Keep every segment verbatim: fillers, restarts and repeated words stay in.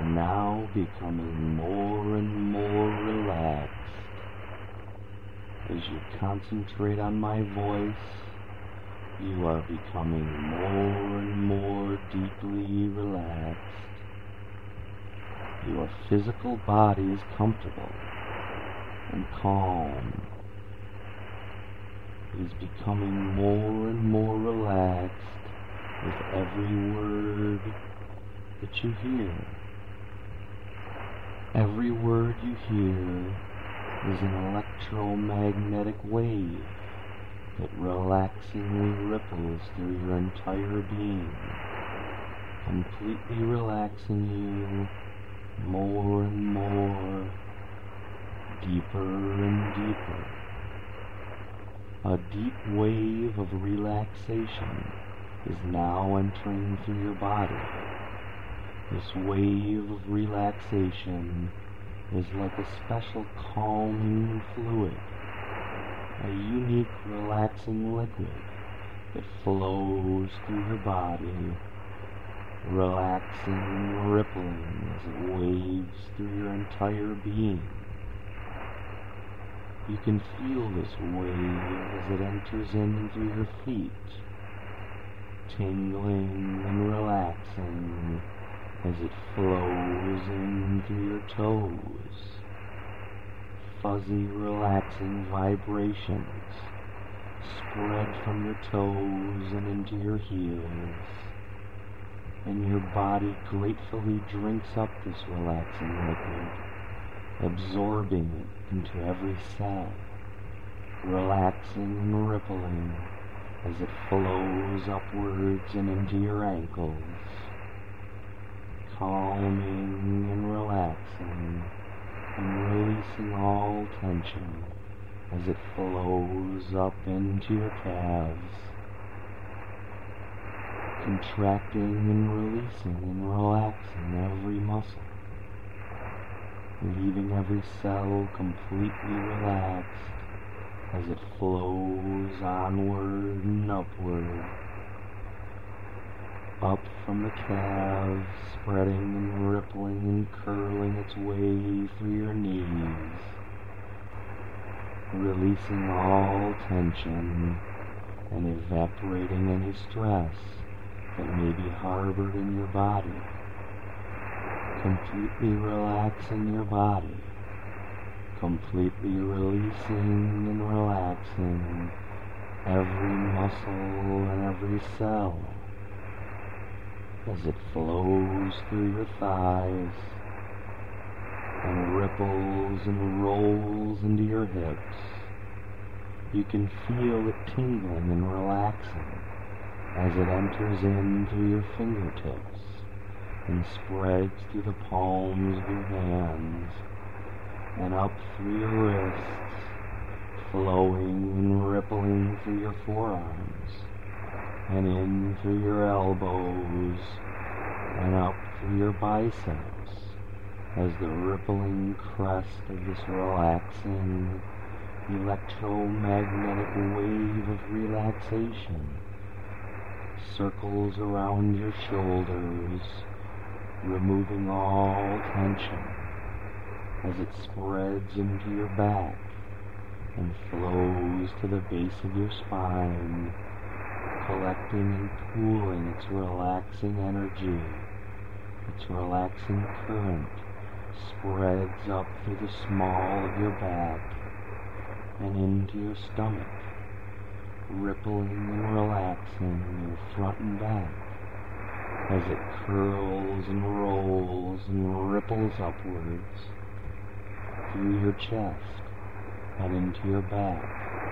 now becoming more and more relaxed. As you concentrate on my voice, you are becoming more and more deeply relaxed. Your physical body is comfortable and calm. It is becoming more and more relaxed with every word that you hear. Every word you hear is an electromagnetic wave that relaxingly ripples through your entire being, completely relaxing you more and more, deeper and deeper. A deep wave of relaxation is now entering through your body. This wave of relaxation is like a special calming fluid, a unique relaxing liquid that flows through your body, relaxing and rippling as it waves through your entire being. You can feel this wave as it enters in through your feet, tingling and relaxing as it flows in through your toes. Fuzzy, relaxing vibrations spread from your toes and into your heels, and your body gratefully drinks up this relaxing liquid, absorbing it into every cell, relaxing and rippling as it flows upwards and into your ankles, calming and relaxing and releasing all tension as it flows up into your calves, contracting and releasing and relaxing every muscle, leaving every cell completely relaxed as it flows onward and upward, up from the calves, spreading and rippling and curling its way through your knees, releasing all tension and evaporating any stress that may be harbored in your body, completely relaxing your body, completely releasing and relaxing every muscle and every cell as it flows through your thighs and ripples and rolls into your hips. You can feel it tingling and relaxing as it enters in through your fingertips and spreads through the palms of your hands and up through your wrists, flowing and rippling through your forearms and in through your elbows and up through your biceps as the rippling crest of this relaxing electromagnetic wave of relaxation circles around your shoulders, removing all tension as it spreads into your back and flows to the base of your spine, collecting and pooling its relaxing energy. Its relaxing current spreads up through the small of your back and into your stomach, rippling and relaxing your front and back as it curls and rolls and ripples upwards through your chest and into your back,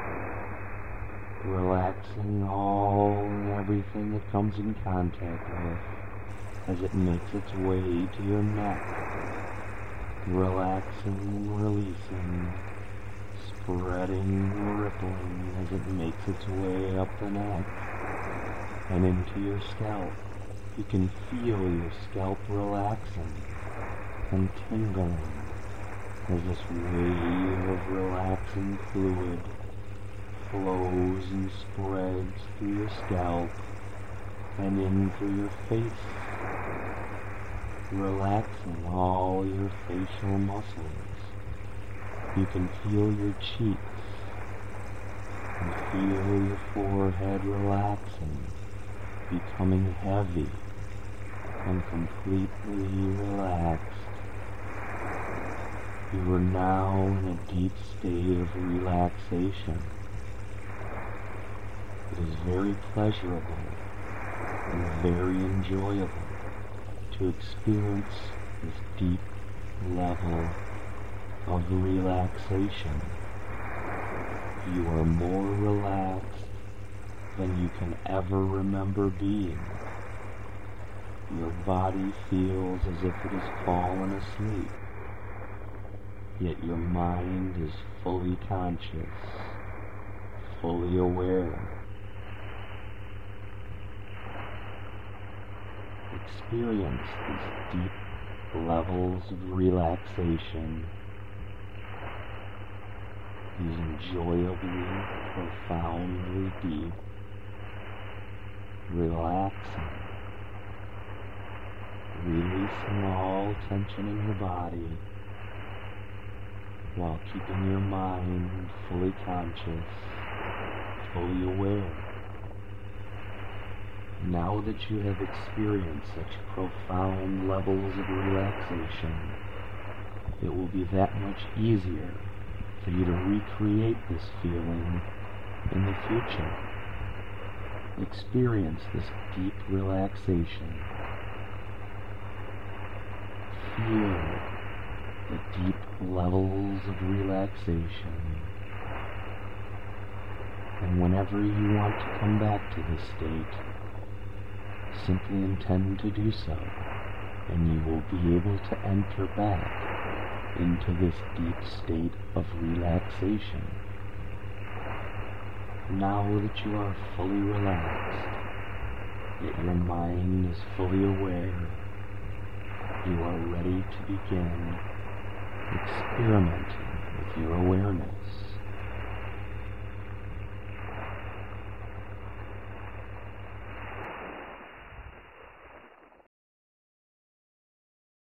relaxing all and everything it comes in contact with as it makes its way to your neck, relaxing and releasing, spreading and rippling as it makes its way up the neck and into your scalp. You can feel your scalp relaxing and tingling as this wave of relaxing fluid flows and spreads through your scalp and in through your face, relaxing all your facial muscles. You can feel your cheeks and feel your forehead relaxing, becoming heavy and completely relaxed. You are now in a deep state of relaxation. It is very pleasurable and very enjoyable to experience this deep level of relaxation. You are more relaxed than you can ever remember being. Your body feels as if it has fallen asleep, yet your mind is fully conscious, fully aware. Experience these deep levels of relaxation, these enjoyably, profoundly deep, relaxing, releasing all tension in your body, while keeping your mind fully conscious, fully aware. Now that you have experienced such profound levels of relaxation, it will be that much easier for you to recreate this feeling in the future. Experience this deep relaxation. Feel the deep levels of relaxation. And whenever you want to come back to this state, simply intend to do so, and you will be able to enter back into this deep state of relaxation. Now that you are fully relaxed, that your mind is fully aware, you are ready to begin experimenting with your awareness.